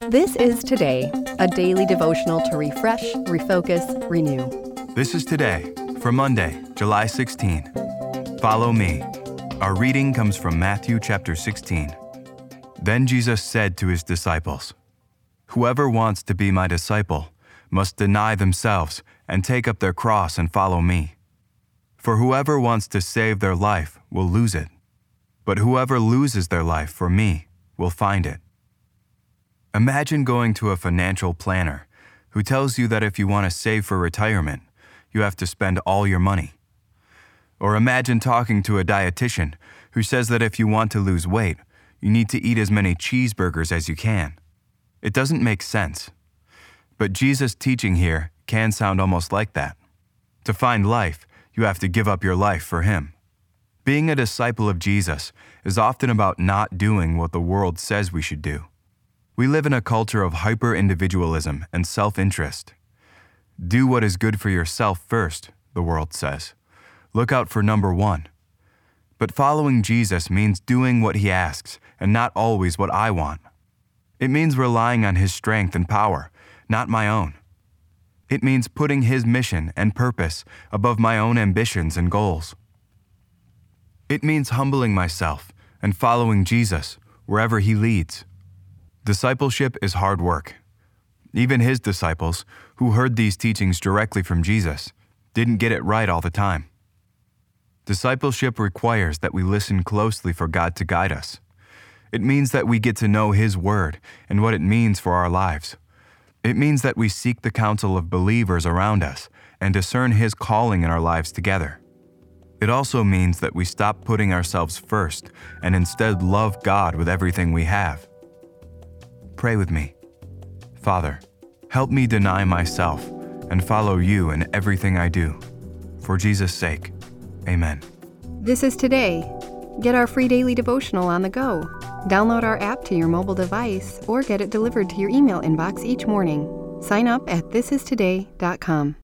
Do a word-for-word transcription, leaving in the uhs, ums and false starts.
This is Today, a daily devotional to refresh, refocus, renew. This is Today for Monday, July sixteenth. Follow me. Our reading comes from Matthew chapter sixteen. Then Jesus said to his disciples, "Whoever wants to be my disciple must deny themselves and take up their cross and follow me. For whoever wants to save their life will lose it, but whoever loses their life for me will find it." Imagine going to a financial planner who tells you that if you want to save for retirement, you have to spend all your money. Or imagine talking to a dietitian who says that if you want to lose weight, you need to eat as many cheeseburgers as you can. It doesn't make sense. But Jesus' teaching here can sound almost like that. To find life, you have to give up your life for Him. Being a disciple of Jesus is often about not doing what the world says we should do. We live in a culture of hyper-individualism and self-interest. Do what is good for yourself first, the world says. Look out for number one. But following Jesus means doing what He asks and not always what I want. It means relying on His strength and power, not my own. It means putting His mission and purpose above my own ambitions and goals. It means humbling myself and following Jesus wherever He leads. Discipleship is hard work. Even His disciples, who heard these teachings directly from Jesus, didn't get it right all the time. Discipleship requires that we listen closely for God to guide us. It means that we get to know His Word and what it means for our lives. It means that we seek the counsel of believers around us and discern His calling in our lives together. It also means that we stop putting ourselves first and instead love God with everything we have. Pray with me. Father, help me deny myself and follow You in everything I do. For Jesus' sake, amen. This is Today. Get our free daily devotional on the go. Download our app to your mobile device or get it delivered to your email inbox each morning. Sign up at this is today dot com.